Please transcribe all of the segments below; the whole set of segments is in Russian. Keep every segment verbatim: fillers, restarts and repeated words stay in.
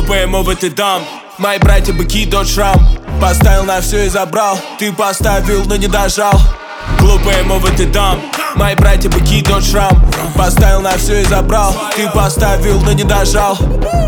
Глупые мовы ты дам. Мои братья быки, тот шрам. Поставил на все и забрал. Ты поставил, но не дожал. Глупые мовы ты дам. Мои братья быки, тот шрам. Поставил на все и забрал. Ты поставил, но не дожал.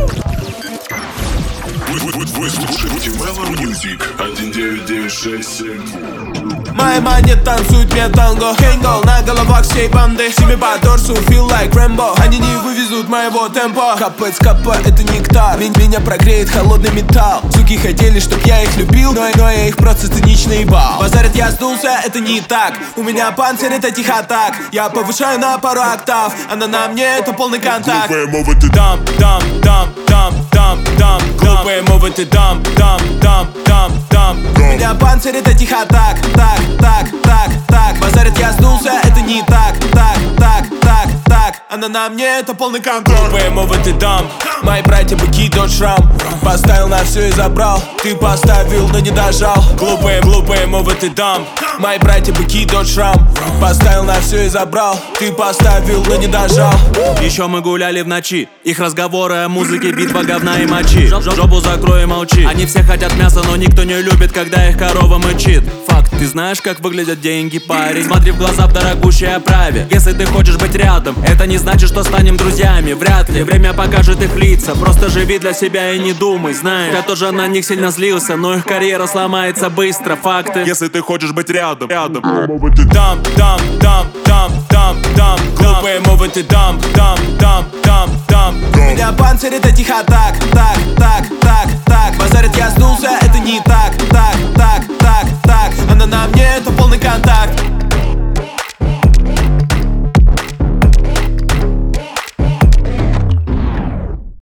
Вы слушаете Mellow Music один девять девять шесть семь. Мои мани танцуют мне танго. Хейнгол на головах всей банды. Сими по торсу, feel like Rambo. Они не вывезут моего темпа. Капец, капа, это нектар. Меня прогреет холодный металл. Суки хотели, чтоб я их любил, но, но я их просто цинично ебал. Базарят, я сдулся, это не так. У меня панцирь, это тихо-так. Я повышаю на пару октав. Она на мне, это полный контакт. Глупые мовы ты дам, дам, дам, дам, дам, дам. Глупые мовы ты дам, дам, дам, дам, дам. У меня панцирь, это тихо-так. Так, так, так, так. Базарят, я сдулся, это не так. Так, так, так, так. Она на мне, это полный контроль. Глупые мовы ты дам. Мои братья быки, тот шрам. Поставил на все и забрал. Ты поставил, но не дожал. Глупые, глупые мовы ты дам. Мои братья быки, тот шрам. Поставил на все и забрал. Ты поставил, но не дожал. Еще мы гуляли в ночи. Их разговоры о музыке, битва говна и мочи. Жопу закрой и молчи. Они все хотят мяса, но никто не любит, когда их корова мычит. Факт, ты знаешь, как выглядят деньги, парень. Смотри в глаза в дорогущей оправе. Если ты хочешь быть рядом, это не значит, что станем друзьями. Вряд ли, время покажет их лица. Просто живи для себя и не думай, знаешь. Я тоже на них сильно злился, но их карьера сломается быстро. Факты. Если ты хочешь быть рядом, рядом. Дам, дам, дам, дам, дам, дам. Глупые мовы ты дам, дам, дам, дам, дам. У меня панцирь, это тихо-так. Так, так, так, так. Базарят, я сдулся, это не так. Так, так, так, так. Она на мне, это полный контакт.